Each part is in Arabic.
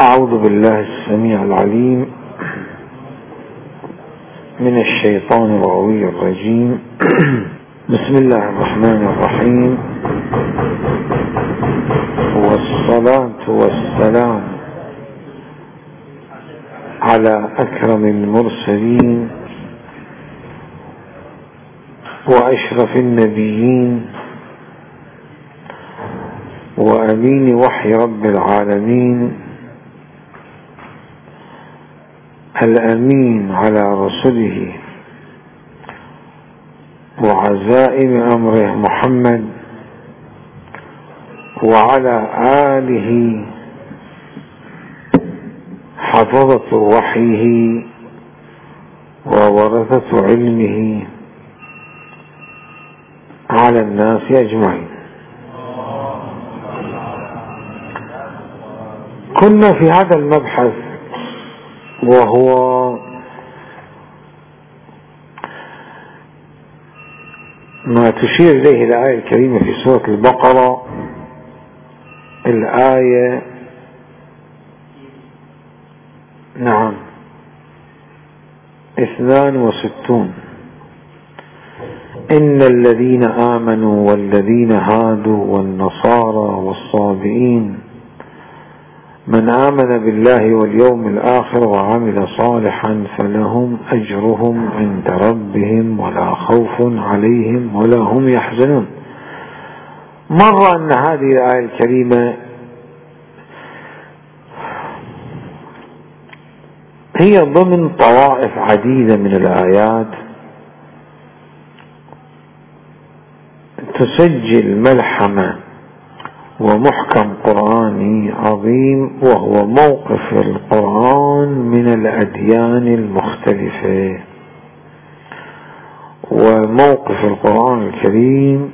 أعوذ بالله السميع العليم من الشيطان الغوي الرجيم. بسم الله الرحمن الرحيم، والصلاة والسلام على أكرم المرسلين وأشرف النبيين وأمين وحي رب العالمين، الأمين على رسله وعزائم أمره محمد وعلى آله حفظة وحيه وورثة علمه على الناس أجمعين. كنا في هذا المبحث وهو ما تشير إليه الآية الكريمة في سورة البقرة، الآية 62: إن الذين آمنوا والذين هادوا والنصارى والصابئين من آمن بالله واليوم الآخر وعمل صالحا فلهم أجرهم عند ربهم ولا خوف عليهم ولا هم يحزنون. مر أن هذه الآية الكريمة هي ضمن طوائف عديدة من الآيات تسجل ملحمة ومحكم قرآني عظيم، وهو موقف القرآن من الأديان المختلفة، وموقف القرآن الكريم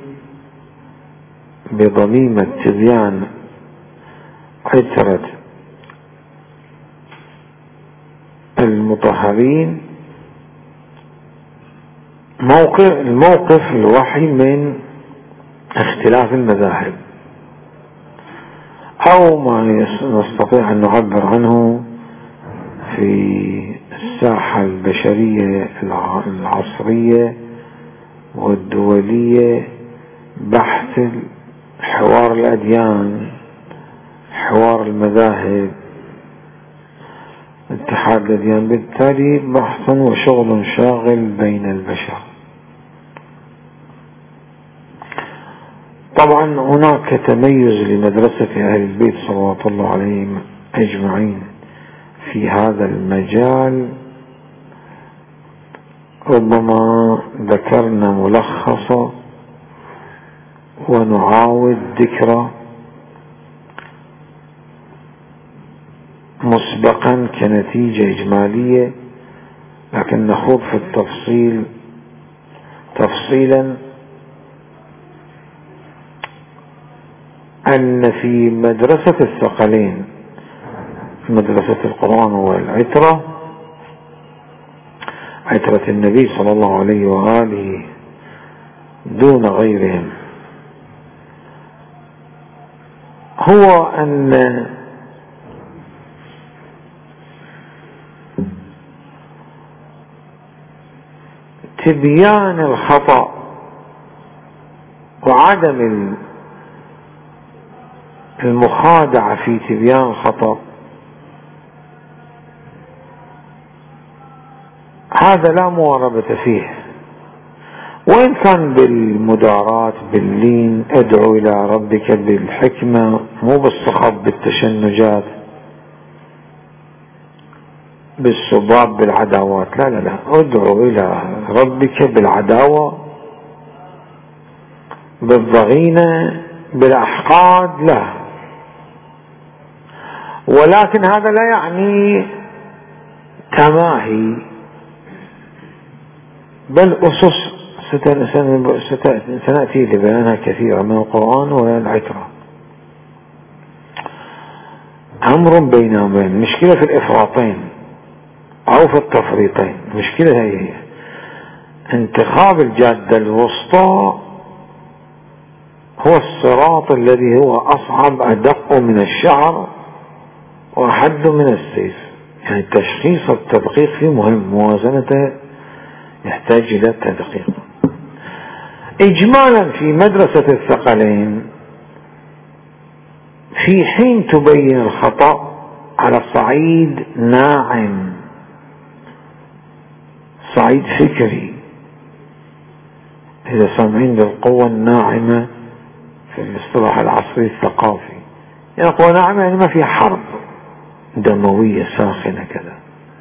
بضميمة تبيان عترة المطهرين، الموقف الوحي من اختلاف المذاهب، أو ما نستطيع أن نعبر عنه في الساحة البشرية العصرية والدولية بحث حوار الأديان، حوار المذاهب، اتحاد الأديان، بالتالي بحث وشغل شاغل بين البشر. طبعا هناك تميز لمدرسة أهل البيت صلوات الله عليهم أجمعين في هذا المجال، ربما ذكرنا ملخصة ونعاود ذكرى مسبقا كنتيجة إجمالية، لكن نخوض في التفصيل تفصيلا. أن في مدرسة الثقلين، مدرسة القرآن والعترة، عترة النبي صلى الله عليه وآله دون غيرهم، هو أن تبيان الخطأ وعدم المخادعة في تبيان الخطأ هذا لا مواربة فيه، وإن كان بالمدارات باللين، ادعو إلى ربك بالحكمة، مو بالصخب بالتشنجات بالسباب بالعداوات، لا ادعو إلى ربك بالعداوة بالضغينة بالأحقاد، لا. ولكن هذا لا يعني تماهي، بل أسس سنأتي لبيانها كثيرا من القرآن والعترة. أمر بين أمرين، مشكلة في الإفراطين أو في التفريطين، مشكلة هي انتخاب الجادة الوسطى هو الصراط الذي هو أصعب أدق من الشعر وأحد من السيف. يعني التشخيص والتدقيق فيه مهم، موازنته يحتاج إلى التدقيق. إجمالا في مدرسة الثقلين في حين تبين الخطأ على صعيد ناعم، صعيد فكري، إذا سامعين بالقوة الناعمة في الاصطلاح العصري الثقافي، يعني قوة ناعمة يعني ما في حرب دموية ساخنة كذا.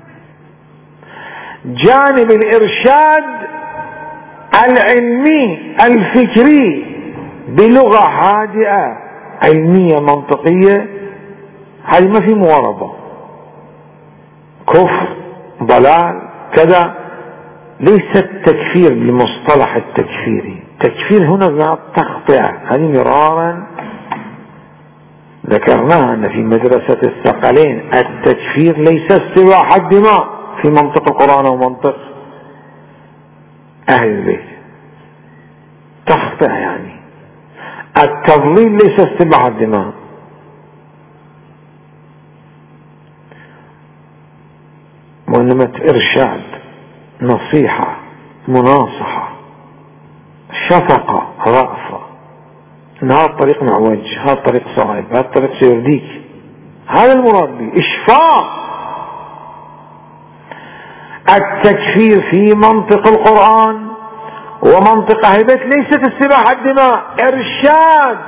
جانب الإرشاد العلمي الفكري بلغة هادئة علمية منطقية، هذه ما في مواربة، كفر ضلال كذا، ليس التكفير بالمصطلح التكفيري. التكفير هنا بمعنى التخطئة، هذه مرارا ذكرناها أن في مدرسة الثقلين التكفير ليس استباحة الدماء في منطق القرآن ومنطق أهل البيت، تخطئة يعني التضليل ليس استباحة الدماء. وإنما إرشاد، نصيحة، مناصحة، شفقة، رأفة، إن هذا الطريق معوج، هذا الطريق صعب، هذا الطريق سيرديك، هذا المراد به إشفاق. التكفير في منطق القرآن ومنطق أهل البيت ليست استباحة الدماء، إرشاد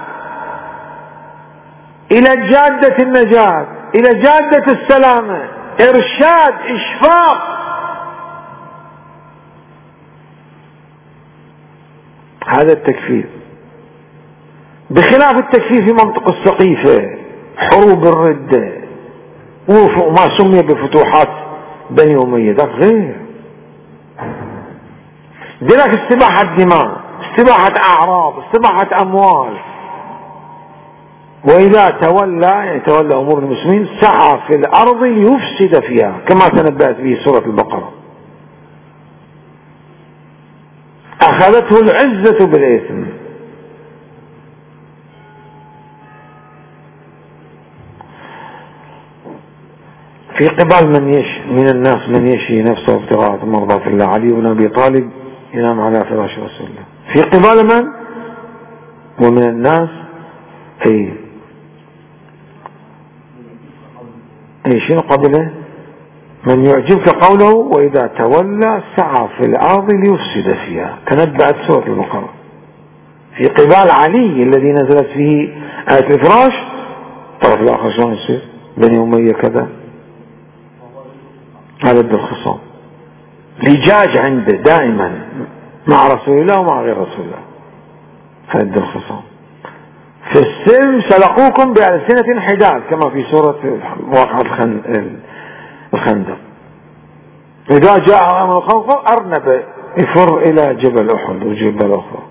إلى جادة النجاة، إلى جادة السلامة، إرشاد، إشفاق. هذا التكفير، بخلاف التكفير في منطق السقيفة، حروب الردة وما سمي بفتوحات بني أمية، ده غير. دلك استباحة دماء، استباحة أعراض، استباحة أموال. وإذا تولى يتولى أمور المسلمين سعى في الأرض ليفسد فيها، كما تنبأت به سورة البقرة. أخذته العزة بالإثم. في قبال من الناس من يشي نفسه ابتغاء مرضات الله، علي بن أبي طالب ينام على فراش رسول الله. في قبال من؟ ومن الناس أي شنو قبله؟ من يعجبك قوله وإذا تولى سعى في الأرض ليفسد فيها، تنبأت سورة البقرة. في قبال علي الذي نزلت فيه آية الفراش، طرف الآخر شلون يصير؟ بني أمية كذا، هذا ضد الخصام، لجاج عنده دائما مع رسول الله ومع غير رسول الله، هذا ضد الخصام. في السلم سلقوكم بألسنة حداد كما في سورة واقعة الخندق. إذا جاء أمر الخوف أرنب يفر إلى جبل أحد وجبل أخرى.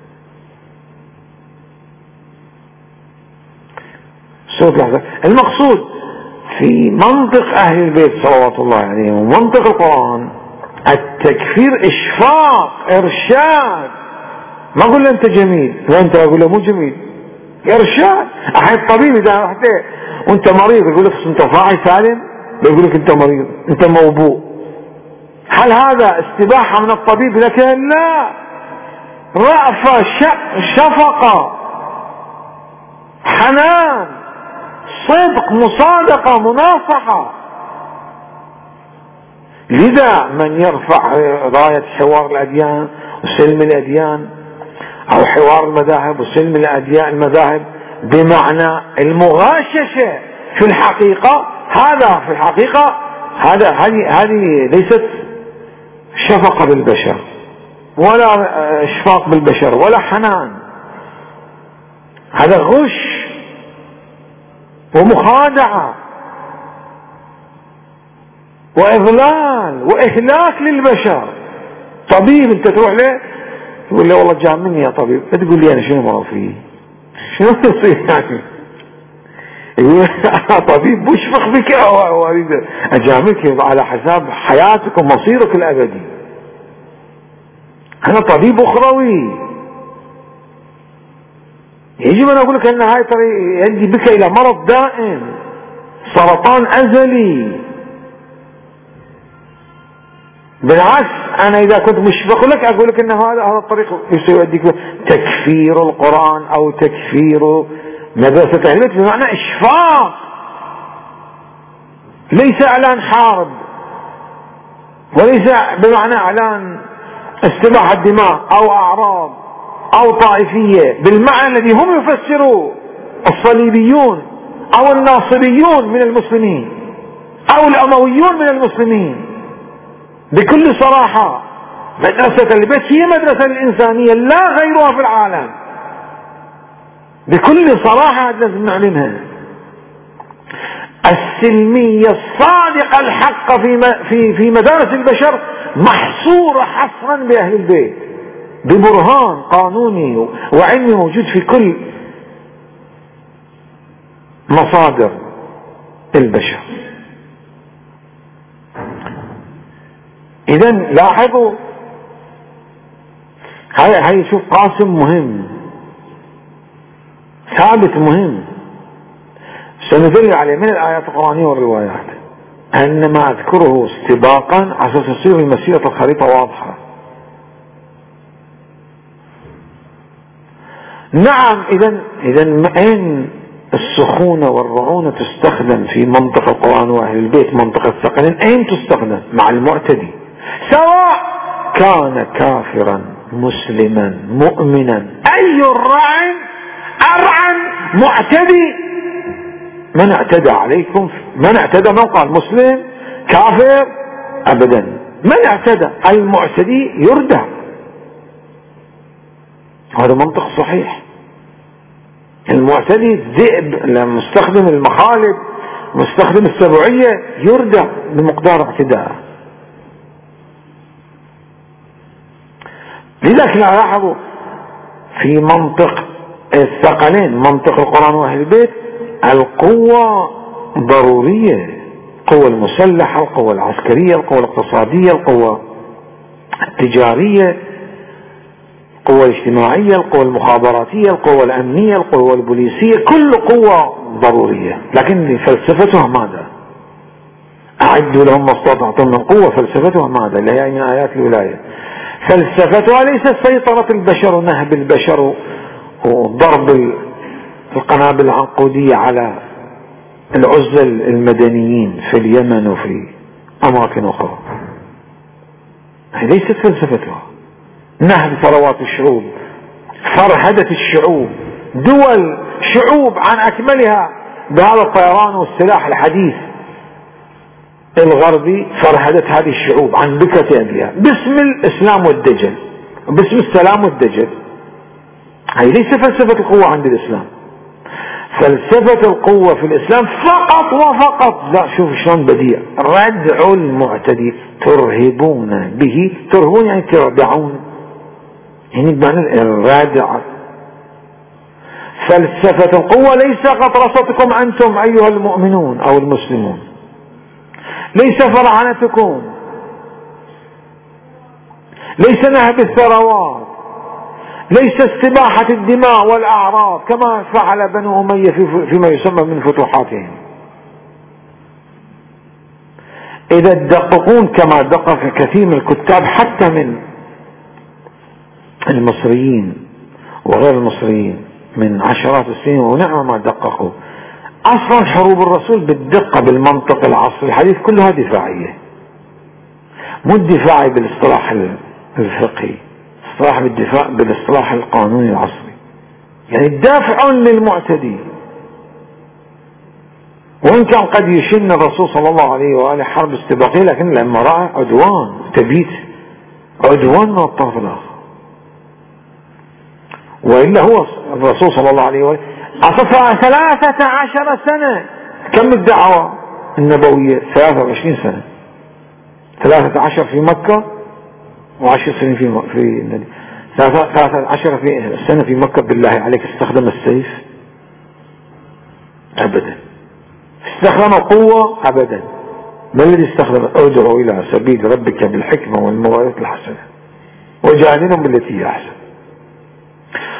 المقصود في منطق أهل البيت صلوات الله عليهم ومنطق القرآن التكفير إشفاق، إرشاد. ما أقول له أنت جميل، لا أنت أقول له مو جميل، إرشاد. أحيان الطبيب إذا رحت وأنت مريض يقول لك أنت فاعي سالم، يقول لك أنت مريض، أنت موبوء. هل هذا استباحة من الطبيب لك؟ لا، رأفة، شفقة، حنان، صدق، مصادقة، مناصحة. لذا من يرفع راية حوار الأديان وسلم الأديان أو حوار المذاهب وسلم المذاهب بمعنى المغاششة في الحقيقة، هذا في الحقيقة هذه ليست شفقة بالبشر ولا إشفاق بالبشر ولا حنان، هذا غش ومخادعة وإضلال وإهلاك للبشر. طبيب أنت تروح له تقول له والله جاء مني يا طبيب، تقول لي أنا شنو مرض فيه، شنو يصير يعني؟ يقول طبيب بشفق بك أو أريد أجاملك على حساب حياتك ومصيرك الأبدي. أنا طبيب أخروي، يجب أن أقول لك أن هاي عندي بك إلى مرض دائم سرطان أزلي. بالعكس، أنا إذا كنت مشفق لك أقول لك أن هذا الطريق يؤديك تكفير القرآن أو تكفير مدرسة أهل البيت بمعنى إشفاق، ليس إعلان حرب، وليس بمعنى إعلان استباحة الدماء أو أعراض أو طائفية بالمعنى الذي هم يفسروه الصليبيون أو الناصريون من المسلمين أو الأمويون من المسلمين. بكل صراحة مدرسة البيت هي مدرسة الإنسانية لا غيرها في العالم، بكل صراحة لازم نعلنها. السلمية الصادقة الحقة في مدارس البشر محصورة حصرا بأهل البيت ببرهان قانوني وعلمي موجود في كل مصادر البشر. إذن لاحظوا هاي شوف قاسم مهم ثابت مهم سندل عليه من الآيات القرآنية والروايات، أنما أذكره استباقا عشان تصير المسيرة الخريطة واضحة. نعم، إذن أين السخونة والرعونة تستخدم في منطق القرآن وأهل البيت منطق الثقلين؟ أين تستخدم؟ مع المعتدي، سواء كان كافرا مسلما مؤمنا، أي الرعن أرعن معتدي. من اعتدى عليكم، من اعتدى من قال مسلم كافر أبدا، من اعتدى المعتدي يردع. هذا منطق صحيح. المعتدي الذئب المستخدم المخالب مستخدم السبعية يردع بمقدار اعتداءه. لذلك لاحظوا في منطق الثقلين منطق القرآن وأهل البيت القوة ضرورية، القوة المسلحة، القوة العسكرية، القوة الاقتصادية، القوة التجارية، القوة الاجتماعية، القوة المخابراتية، القوة الأمنية، القوة البوليسية، كل قوة ضرورية. لكن فلسفتها ماذا؟ أعدوا لهم ما استطعتم من قوة. فلسفتها ماذا؟ اللي هي من آيات الولاية. فلسفتها ليست سيطرة البشر ونهب البشر وضرب القنابل العنقودية على العزل المدنيين في اليمن وفي أماكن أخرى. هذه ليست فلسفتها. نهب ثروات الشعوب، فرهدة الشعوب، دول شعوب عن أكملها بهذا الطيران والسلاح الحديث الغربي، فرهدت هذه الشعوب عن بكرة أبيها باسم الإسلام والدجل، باسم السلام والدجل. هذه ليس فلسفة القوة عند الإسلام. فلسفة القوة في الإسلام فقط وفقط، لا شوف شلون بديع، ردع المعتدي. ترهبون به، ترهبون يعني تردعون، يعني بمعنى الرادع. فلسفة القوة ليس غطرستكم أنتم أيها المؤمنون أو المسلمون، ليس فرعنتكم، ليس نهب الثروات، ليس استباحة الدماء والأعراض كما فعل بنو أمية فيما يسمى من فتوحاتهم. إذا تدققون كما دقق كثير من الكتاب حتى من المصريين وغير المصريين من عشرات السنين، ونعم ما دققوا. أصلا حروب الرسول بالدقة بالمنطق العصري الحديث كلها دفاعية، مو الدفاعي بالاصطلاح الفقهي، اصطلاح بالدفاع بالاصطلاح القانوني العصري، يعني الدافع للمعتدي. وإن كان قد يشن الرسول صلى الله عليه وآله حرب استباقية، لكن لما رأى عدوان تبيت عدوان من الطرف الآخر. وإلا هو الرسول صلى الله عليه وآله أصفى 13 سنة. كم الدعوة النبوية؟ 23 سنة، 13 في مكة و10 سنين في النبي. 13 سنة في مكة. بالله عليك استخدم السيف؟ أبدا. استخدم قوة؟ أبدا. ما الذي استخدم؟ ادعو إلى سبيل ربك بالحكمة والموعظة الحسنة وجادلهم بالتي هي أحسن.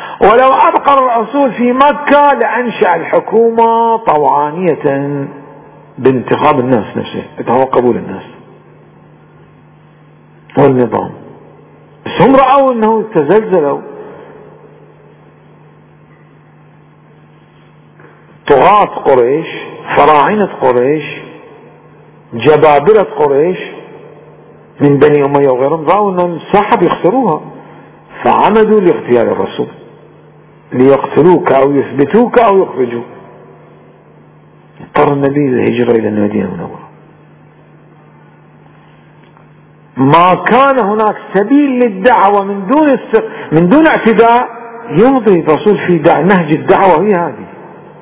ولو أبقى الرسول في مكة لأنشأ الحكومة طوعانية بانتخاب الناس نفسه، هو قبول الناس والنظام. بس هم رأوا انه تزلزلوا طغاة قريش، فراعنة قريش، جبابرة قريش من بني أمية وغيرهم، رأوا ان الساحة بيخسروها، فعمدوا لاغتيال الرسول ليقتلوك او يثبتوك او يخرجوك. اضطر النبي للهجرة الى المدينة المنورة. ما كان هناك سبيل للدعوة من دون اعتداء، يمضي الرسول في نهج الدعوة هي هذه.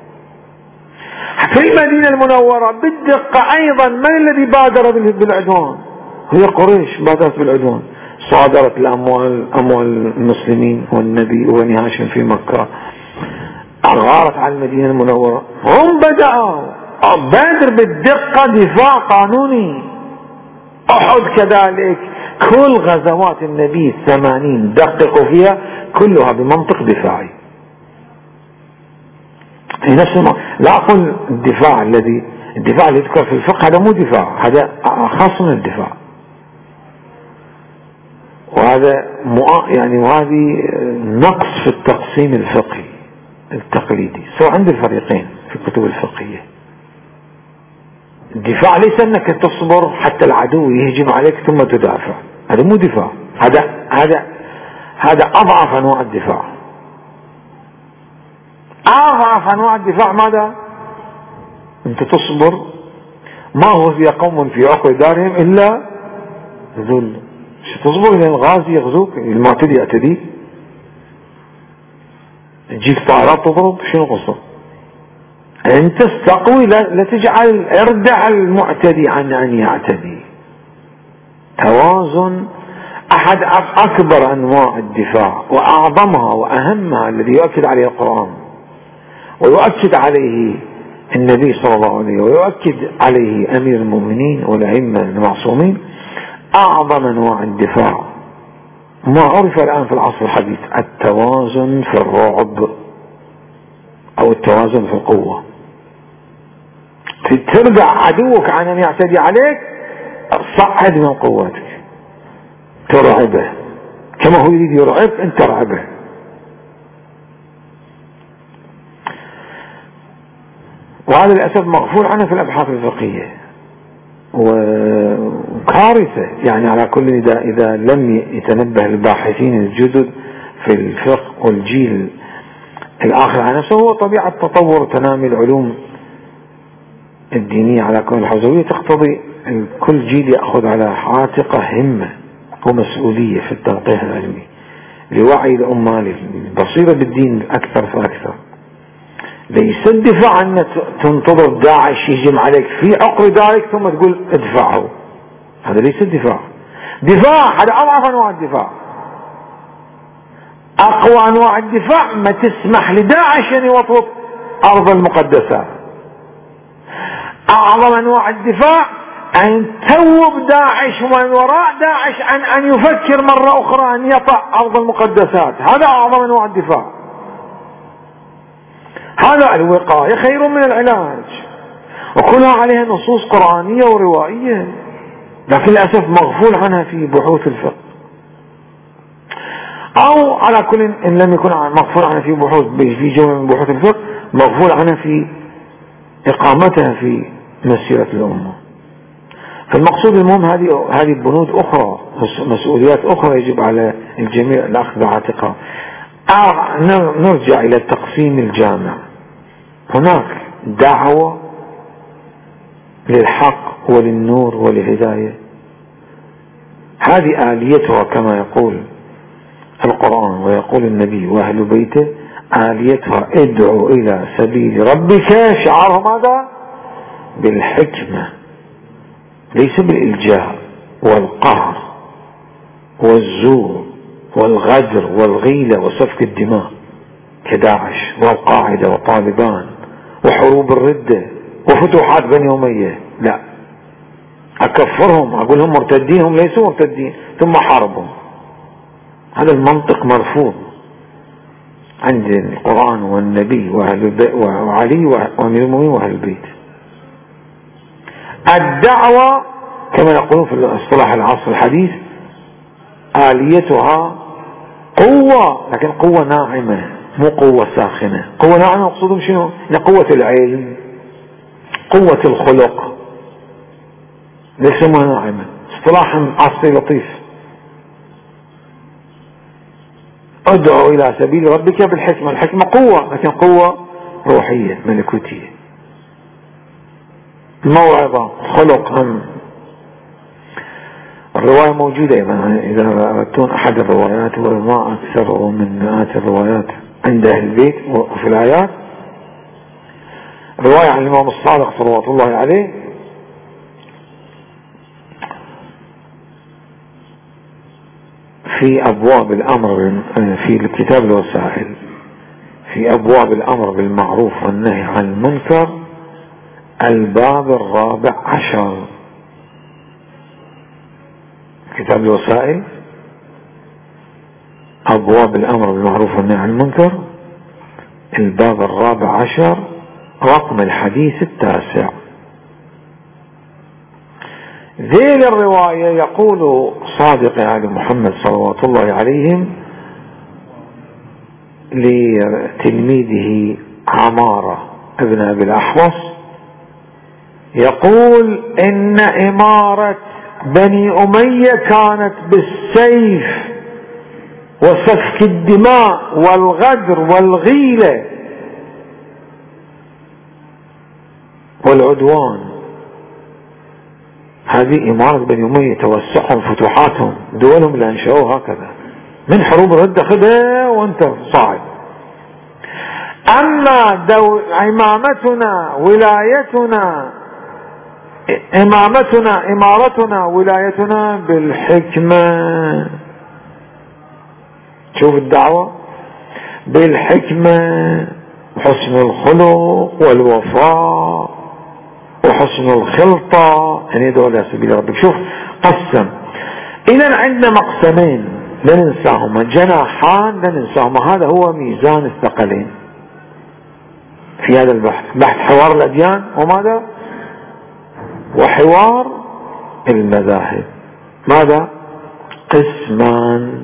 في المدينة المنورة بالدقة أيضا من الذي بادر بالعدوان؟ هي قريش بادرت بالعدوان، صادرت أموال المسلمين والنبي وبني هاشم في مكة، غارت على المدينة المنورة، هم بدأوا بادر بالدقة دفاع قانوني. أحد كذلك، كل غزوات النبي 80 دققوا فيها كلها بمنطق دفاعي. في نفس لا أقول الدفاع الذي يذكر في الفقه، هذا مو دفاع، هذا خاص من الدفاع، وهذا وهذه نقص في التقسيم الفقهي التقليدي سواء عند الفريقين في الكتب الفقهية. الدفاع ليس أنك تصبر حتى العدو يهجم عليك ثم تدافع، هذا مو دفاع، هذا أضعف أنواع الدفاع. أضعف أنواع الدفاع ماذا؟ أنت تصبر، ما هو في قوم في عقر دارهم إلا ذل. تصبر إلى الغازي يغزوك، المعتدي يعتدي، تجيك طائرات تضرب، شنو قصة؟ أنت استقوي، لا تجعل اردع المعتدي عن أن يعتدي. توازن أحد أكبر أنواع الدفاع وأعظمها وأهمها الذي يؤكد عليه القرآن ويؤكد عليه النبي صلى الله عليه ويؤكد عليه أمير المؤمنين والأئمة المعصومين. أعظم أنواع الدفاع ما عرف الآن في العصر الحديث التوازن في الرعب أو التوازن في القوة. ترجع عدوك عن أن يعتدي عليك، صعد من قوتك، ترعبه كما هو يريد يرعبك، أنت ترعبه. وهذا للأسف مغفول عنه في الأبحاث الفقهية وكارثة. يعني على كل إذا لم يتنبه الباحثين الجدد في الفقه والجيل الآخر على نفسه، هو طبيعة تطور تنامي العلوم الدينية على كل الحوزوية تقتضي كل جيل يأخذ على عاتقه همة ومسؤولية في التنقيح العلمي لوعي الأمة البصيرة بالدين أكثر فأكثر. ليس الدفاع أن تنتظر داعش يهجم عليك في عقر دارك ثم تقول ادفعه، هذا ليس الدفاع. هذا أضعف أنواع الدفاع. أقوى أنواع الدفاع ما تسمح لداعش أن يوطد أرض المقدسات. أعظم أنواع الدفاع أن توب داعش ومن وراء داعش عن أن يفكر مرة أخرى أن يطأ أرض المقدسات، هذا أعظم أنواع الدفاع. هذا الوقاية خير من العلاج، وكلها عليها نصوص قرآنية وروائية، لكن للأسف مغفول عنها في بحوث الفقه، أو على كل إن لم يكن مغفول عنها في جمع من بحوث الفقه، مغفول عنها في إقامتها في مسيرة الأمة. فالمقصود المهم هذه بنود أخرى، مسؤوليات أخرى يجب على الجميع الأخذ بعاتقها. نرجع إلى التقسيم الجامع. هناك دعوة للحق وللنور وللهداية، هذه آليتها كما يقول القرآن ويقول النبي وأهل بيته، آليتها ادعو إلى سبيل ربك، شعارها ماذا؟ بالحكمة، ليس بالإلجاء والقهر والزور والغدر والغيلة وسفك الدماء كداعش والقاعدة وطالبان وحروب الردة وفتوحات بني أمية. لا، أكفرهم، أقول هم مرتدين، هم ليسوا مرتدين، ثم حاربهم. هذا المنطق مرفوض عند القرآن والنبي وعلي وأمير المؤمنين وأهل البيت. الدعوة كما يقولون في الاصطلاح العصر الحديث آليتها قوة، لكن قوة ناعمة مو قوة ساخنة. قوة ناعمة مقصودهم شنو؟ قوة العلم، قوة الخلق، ليس ناعمة. اصطلاح عصري لطيف. ادعو الى سبيل ربك بالحكمة. الحكمة قوة، لكن قوة روحية ملكوتية. الموعظة خلق. الرواية موجودة أيضا إذا أردتون أحد الروايات، وما أكثر من مئات الروايات عند أهل البيت وفي الآيات. رواية عن الإمام الصادق صلوات الله عليه في أبواب الأمر في الكتاب الوسائل، في أبواب الأمر بالمعروف والنهي عن المنكر، الباب 14. كتاب الوسائل أبواب الأمر بالمعروف والنهي عن المنكر، الباب 14 رقم الحديث 9. ذيل الرواية يقول صادق آل محمد صلوات الله عليهم لتلميذه عمارة ابن أبي الأحوص، يقول إن إمارة بني أمية كانت بالسيف وسفك الدماء والغدر والغيلة والعدوان. هذه إمارة بني أمية، توسعهم فتوحاتهم، دولهم اللي أنشأوها هكذا من حروب الردة، خذها وانت صاعد. أما إمامتنا ولايتنا، إمارتنا ولايتنا بالحكمة. شوف الدعوة بالحكمة وحسن الخلق والوفاء وحسن الخلطة، يعني دول على سبيل ربك. شوف قسم. إذا عندنا مقسمين لا ننساهما، جناحان لا ننساهما. هذا هو ميزان الثقلين في هذا البحث، بحث حوار الأديان وماذا؟ وحوار المذاهب. ماذا؟ قسمان.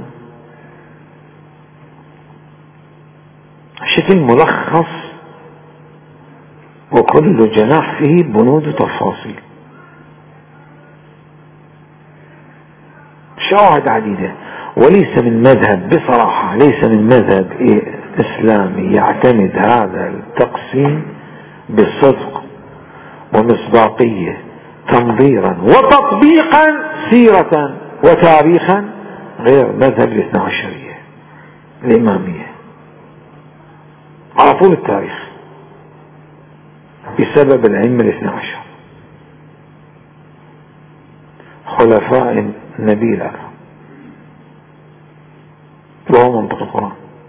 شكل ملخص، وكل جناح فيه بنود وتفاصيل، شواهد عديدة. وليس من مذهب، بصراحة ليس من مذهب إسلامي يعتمد هذا التقسيم بصدق ومصداقية تنظيرا وتطبيقا سيرة وتاريخا غير مذهب الاثنى عشرية الإمامية على طول التاريخ، بسبب الأئمة الاثنى عشر خلفاء النبي الأكرم، وهو منطق القرآن.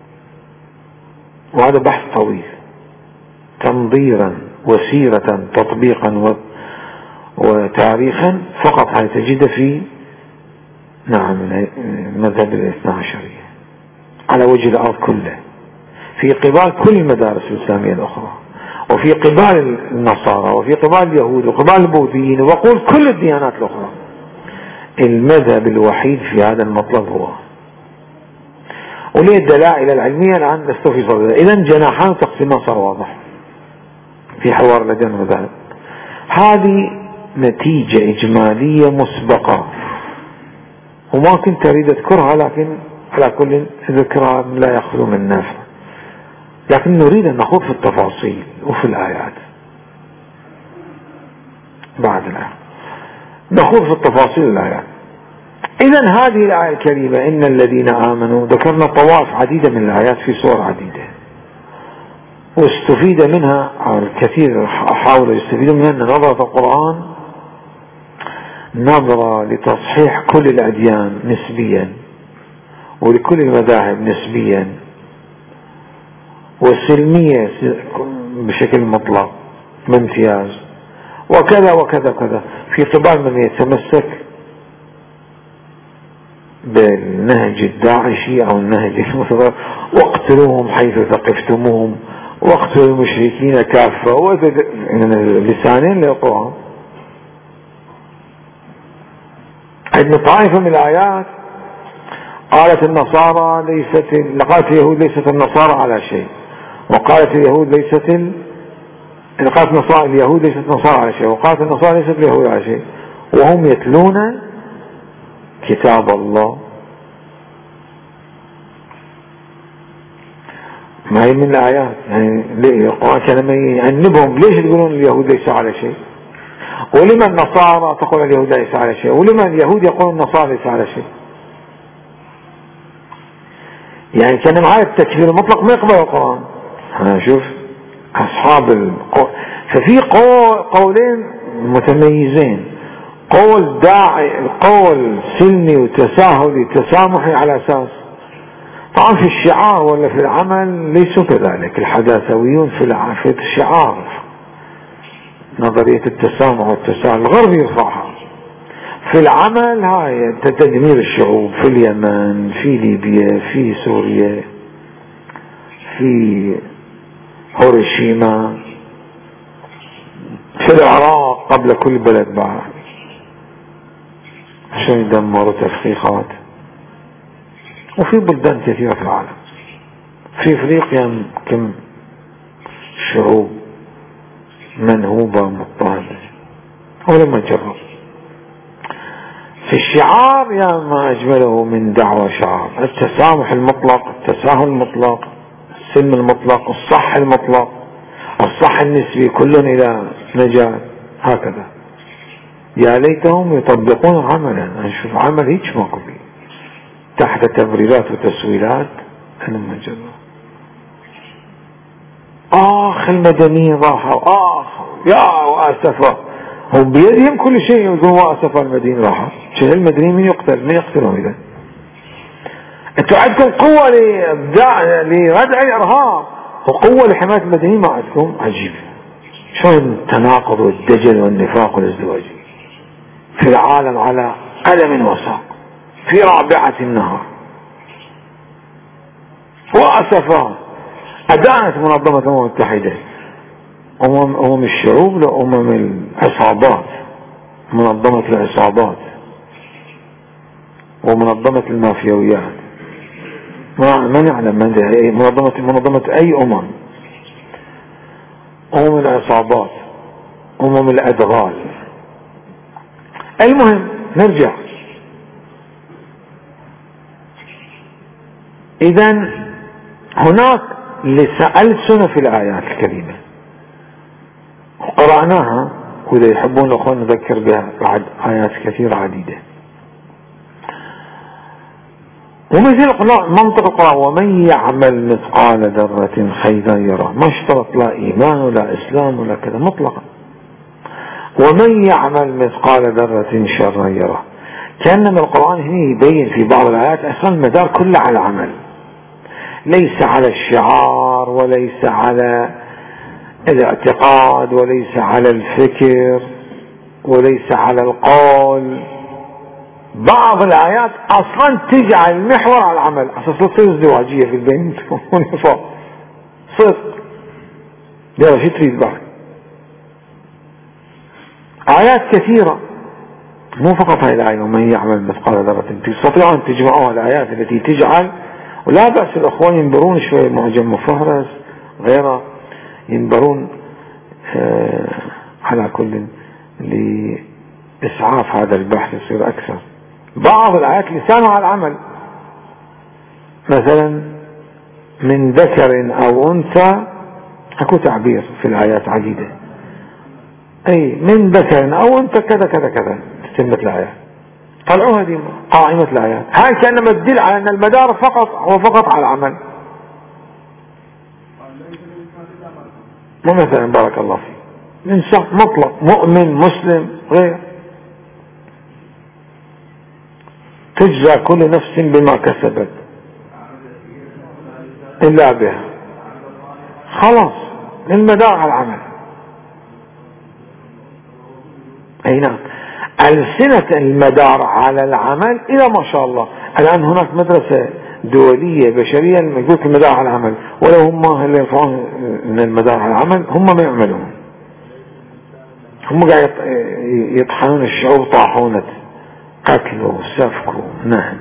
وهذا بحث طويل تنظيرا وسيرة تطبيقا وتاريخا، فقط هذا تجد في مذهب الاثنى عشرية على وجه الأرض كله، في قبال كل المدارس الإسلامية الأخرى، وفي قبال النصارى، وفي قبال اليهود، وقبال البوذيين، وقول كل الديانات الأخرى. المذهب الوحيد في هذا المطلب هو، وليه الدلائل العلمية الآن لست في صدرها. إذن جناحان تقسيمان صار واضح في حوار الأديان والمذاهب. هذه نتيجة إجمالية مسبقة، وما كنت أريد أذكرها، لكن على كل ذكرها لا يخلو من نفع. لكن نريد أن نخوض في التفاصيل وفي الآيات. بعد الآن نخوض في التفاصيل الآيات. إذن هذه الآية الكريمة إن الذين آمنوا، ذكرنا طوائف عديدة من الآيات في سور عديدة، واستفيد منها الكثير، حاولوا يستفيدوا منها أن نظرة القرآن نظرة لتصحيح كل الأديان نسبيا، ولكل المذاهب نسبيا، والسلمية بشكل مطلق بامتياز، وكذا وكذا وكذا، في قبال من يتمسك بالنهج الداعشي أو النهج المتضرر، واقتلوهم حيث ثقفتموهم، واقتلوا المشركين كافة، لسانين للقرآن عندنا طائفة من الآيات قالت النصارى قالت اليهود ليست النصارى على شيء، وقالت اليهود اليهود ليست نصارى على شيء، وقالت النصارى ليست اليهود على شيء، وهم يتلون كتاب الله. ما هي من الآيات يعني القرآن كان يعنبهم، ليش تقولون اليهود ليس على شيء؟ ولما النصارى تقول اليهود ليس على شيء؟ ولما اليهود يقول النصارى ليس على شيء؟ يعني كان معايا التكفير المطلق ما يقبل القرآن. أنا شوف أصحاب ففي قولين متميزين، قول داعي، قول سلمي وتساهلي تسامحي على أساس، طبعا في الشعار ولا في العمل ليسوا كذلك. الحداثويون في الشعار نظرية التسامح والتساهل الغرب يرفعها، في العمل هاي تدمير الشعوب في اليمن، في ليبيا، في سوريا، في هيروشيما، في العراق، قبل كل بلد بعد عشان يدمروا تفخيخات، وفي بلدان كثيرة في العالم. في افريقيا كم شعوب منهوبة مضطهدة ولما جرب. في الشعار يا ما أجمله من دعوة شعار، التسامح المطلق، التساهل المطلق، السلم المطلق، الصح المطلق، الصح النسبي، كل إلى نجاة. هكذا يا ليتهم يطبقون عملا. نشوف عمل هيك ماكو فيه تحت تبريرات وتسويلات. أنا ما جرب. المدنيين راحوا، يا واسفة، هم بيدهم كل شيء، يقولون واسفة المدنيين راحوا. شو المدنيين من يقتل؟ من يقتلهم إذا؟ انتوا عندكم قوة لردع الارهاب وقوة لحماية المدنيين، ما عندكم. عجيب شلون التناقض والدجل والنفاق والازدواج في العالم على قدم وساق في رابعة النهار. واسفة أدانت منظمة الأمم المتحدة أمم الشعوب لأمم العصابات، منظمة العصابات ومنظمة المافيويات. ما نعلم منظمة أي أمم العصابات، أمم الأدغال. المهم نرجع. إذن هناك لسألسن في الآيات الكريمة وقرأناها، وإذا يحبون الأخوان نذكر بها بعد آيات كثيرة عديدة. ومثل منطق القرآن: ومن يعمل مثقال ذرة خيرا يره. ما اشترط لا إيمان ولا إسلام ولا كذا، مطلقا. ومن يعمل مثقال ذرة شرا يره. كأنما القرآن هنا يبين في بعض الآيات أصلا المدار كله على العمل، ليس على الشعار وليس على الاعتقاد وليس على الفكر وليس على القول. بعض الآيات أصلا تجعل المحور على العمل، أساس تصير ازدواجية في البيت والنفاق صدق. يلا شو تريد بعد؟ آيات كثيرة، مو فقط هاي الآية ومن يعمل مثقال ذرة. تستطيعون أن تجمعوا الآيات التي تجعل، ولا بأس الأخوان ينبرون شوي معجم مفهرس غيره، ينبرون على كل لإسعاف هذا البحث يصير أكثر. بعض الآيات لسانها على العمل، مثلا من ذكر أو أنثى، أكو تعبير في الآيات عديدة، أي من ذكر أو أنثى كذا كذا كذا، تتمت الآيات. طلعوها دي قائمة الآيات. هاي كأنما تدل على أن المدار فقط على العمل. مو مثلا بارك الله فيك إنسان مطلق مؤمن مسلم غير، تجزى كل نفس بما كسبت إلا بها. خلاص المدار على العمل. أي نعم، ألسنة المدار على العمل إلى ما شاء الله. الآن هناك مدرسة دولية بشرية يقول المدار على العمل، ولو هم اللي يرفعون من المدار على العمل هم ما يعملون، هم قاعد يطحنون الشعوب طاحونة قتل وسفك نهب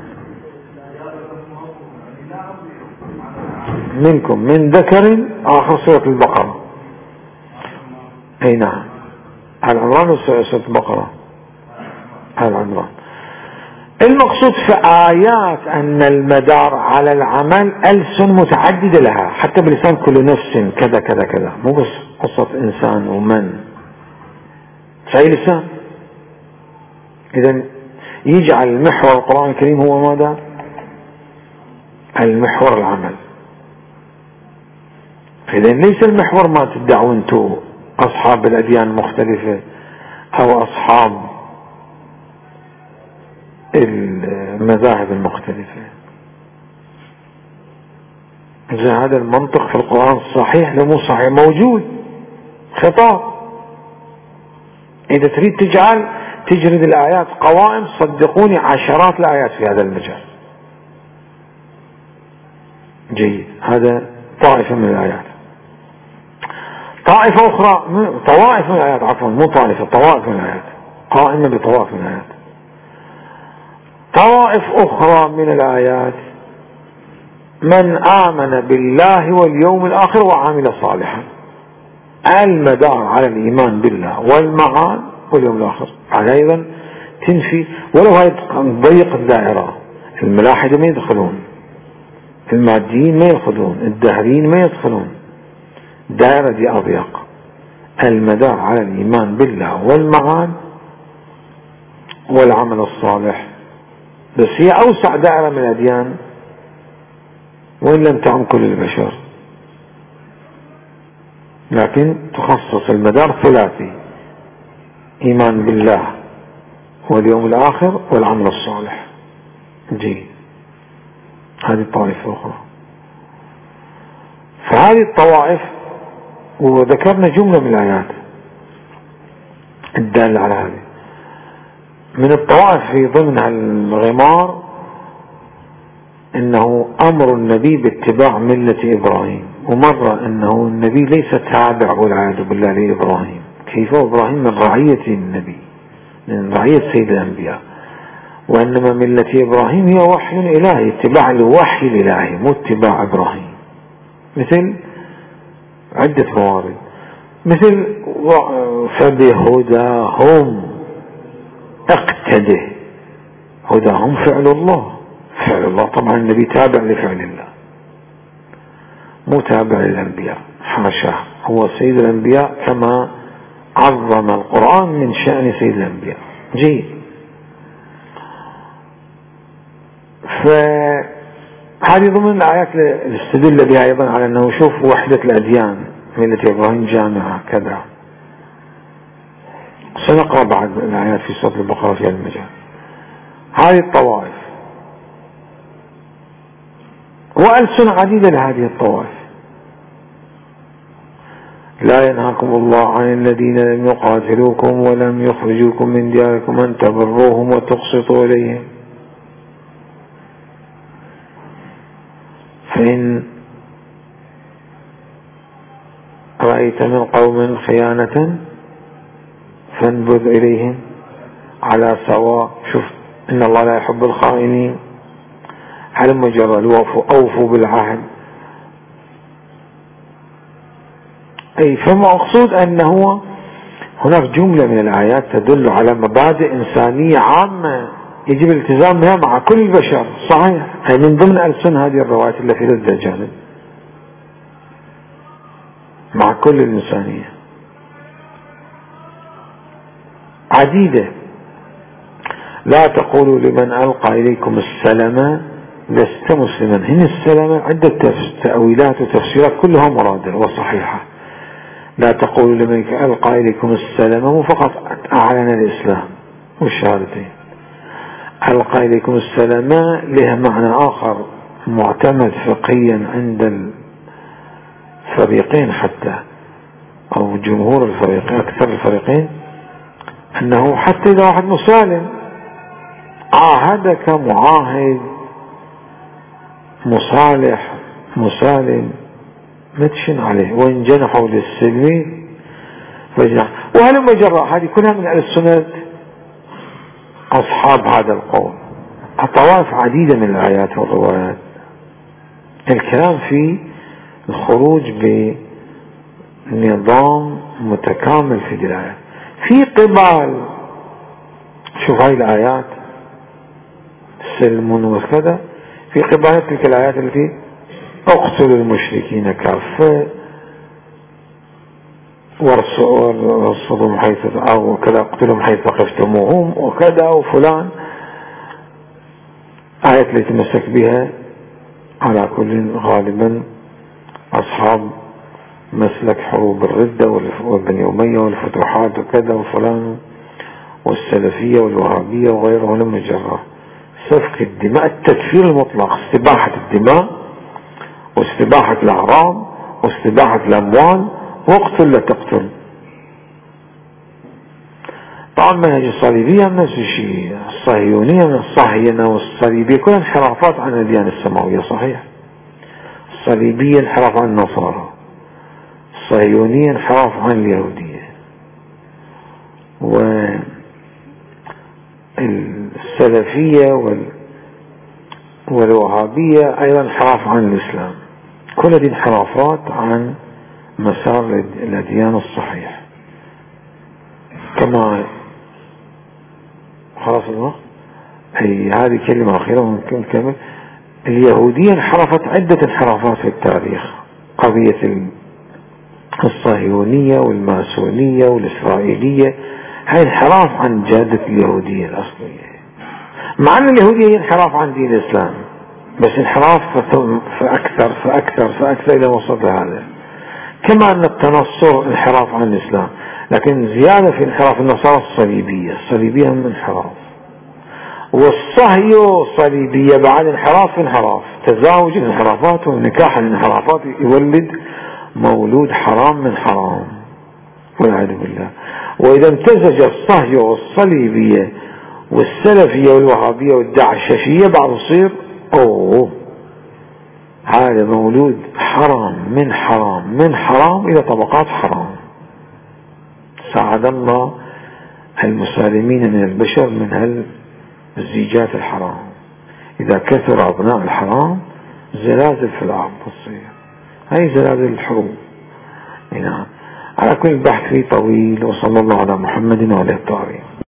منكم من ذكر، آخر سورة البقرة. أي نعم، آل عمران وسورة البقرة، آل عمران. المقصود في آيات أن المدار على العمل ألسن متعددة لها، حتى بلسان كل نفس كذا كذا كذا، مو بس قصة إنسان ومن في أي لسان. إذن يجعل المحور القرآن الكريم هو ماذا؟ المحور العمل. إذن ليس المحور ما تدعوا أنتم أصحاب الأديان المختلفة أو أصحاب المذاهب المختلفة. إذا هذا المنطق في القرآن صحيح لو مو صحيح موجود خطاب. إذا تريد تجرد الآيات قوائم، صدقوني عشرات الآيات في هذا المجال. جيد، هذا طائفة من الآيات. طائفة أخرى، طوائف من الآيات عفوا، مو طائفة، طوائف من الآيات، قائمة بطوائف من الآيات. طوائف أخرى من الآيات من آمن بالله واليوم الآخر وعمل صالحا. المدار على الإيمان بالله والمعاد واليوم الآخر. أيضا تنفي، ولو هاي ضيق الدائرة، الملاحدة ما يدخلون، الماديين ما يدخلون، الدهريين ما يدخلون، الدائرة دي أضيق. المدار على الإيمان بالله والمعاد والعمل الصالح، بس هي أوسع دائرة من الأديان وإن لم تعم كل البشر، لكن تخصص المدار ثلاثي: إيمان بالله واليوم الآخر والعمل الصالح. جيد، هذه طائفة أخرى. فهذه الطوائف، وذكرنا جملة من الآيات الدالة على هذه. من الطوائف في ضمن الغمار إنه أمر النبي باتباع ملة إبراهيم، ومرة إنه النبي ليس تابع والعياذ بالله لإبراهيم. كيف إبراهيم من رعية النبي، من رعية سيد الأنبياء، وإنما ملة إبراهيم هي وحي إلهي، اتباع الوحي الإلهي مو اتباع إبراهيم. مثل عدة موارد، مثل فبهداهم اقتده. هداهم فعل الله، فعل الله طبعا النبي تابع لفعل الله مو تابع للأنبياء، حاشا، هو سيد الأنبياء كما عظم القرآن من شأن سيد الأنبياء. جيد، فهذه ضمن الآيات اللي استدل بها أيضا على أنه شوف وحدة الأديان، ملة إبراهيم جامعة كذا. سنقرأ بعض الآيات في سورة البقرة في المجال. هذه الطوائف وألسن عديدة لهذه الطوائف. لا ينهاكم الله عن الذين لم يقاتلوكم ولم يخرجوكم من دياركم أن تبروهم وتقسطوا إليهم فإن رأيت من قوم خيانة فانبذ إليهم على سواء. شوف، إن الله لا يحب الخائنين. على مجرد أوفوا بالعهد. أي فمقصود أنه هناك جملة من الآيات تدل على مبادئ إنسانية عامة يجب الالتزام بها مع كل البشر. صحيح، أي من ضمن ألسن هذه الروايات التي في ذات الجانب مع كل الإنسانية عديدة. لا تقولوا لمن ألقى إليكم السلام لست مسلما. هنا السلام عدة تأويلات وتفسيرات كلها مرادة وصحيحة. لا تقولوا لمن ألقى إليكم السلام مو فقط أعلن الإسلام والشهادتين. ألقى إليكم السلام له معنى آخر معتمد فقهيا عند الفريقين حتى، أو جمهور الفريقين، أكثر الفريقين، أنه حتى إذا واحد مسالم عاهدك معاهد مصالح مسالم ما تشن عليه، وإن جنحوا للسلم فجنح. وهلم جراء، هذه كلها من السنة أصحاب هذا القول. طوائف عديدة من الآيات والروايات الكلام في الخروج بنظام متكامل في الآيات. في قبال شوف هاي الآيات سلم وكذا، في قبال تلك الآيات التي اقتلوا المشركين كافة وارصدهم حيث أو كذا، اقتلهم حيث ثقفتموهم وكذا وفلان، آيات اللي تمسك بها على كل غالبا أصحاب مسلك حروب الردة وبني أمية والفتوحات وكذا وفلان والسلفية والوهابية وغيرهم لم يجرى سفك الدماء، التكفير المطلق، استباحة الدماء واستباحة الأعراض واستباحة الأموال، واقتل لا تقتل. طبعا منهج الصليبية نفس الشيء، الصهيونية من الصهينة والصليبية كلها انحرافات عن الديانة السماوية. صحيح، الصليبية انحراف عن النصارى، الصهيونية انحراف عن اليهودية، والسلفية والوهابية أيضا انحراف عن الإسلام. كل هذه انحرافات عن مسار الأديان الصحيح. كما خلاص الوقت، هذه كلمة أخيرة ممكن نكمل. اليهودية انحرفت عدة انحرافات في التاريخ، قضية الصهيونية والماسونية والإسرائيلية، هاي انحراف عن جادة اليهودية الأصلية، مع أن اليهودية هي انحراف عن دين الإسلام، بس انحراف فأكثر فأكثر فأكثر إلى وصل هذا. كما أن التنصر انحراف عن الإسلام، لكن زيادة في انحراف النصارى الصليبية هم انحراف، والصهيو صليبية بعد انحراف انحراف، تزاوج الانحرافات ونكاح الانحرافات يولد مولود حرام من حرام والعياذ بالله. وإذا امتزج الصهيو والصليبية والسلفية والوهابية والدعششية بعض يصير هذا مولود حرام من حرام من حرام إلى طبقات حرام. ساعد الله المسالمين من البشر من هالزيجات الحرام. إذا كثر أبناء الحرام زلازل في الأرض تصير، هاي زلازل الحروب. نعم. على كل بحث طويل، وصلى الله على محمد وعلى الطاهرين.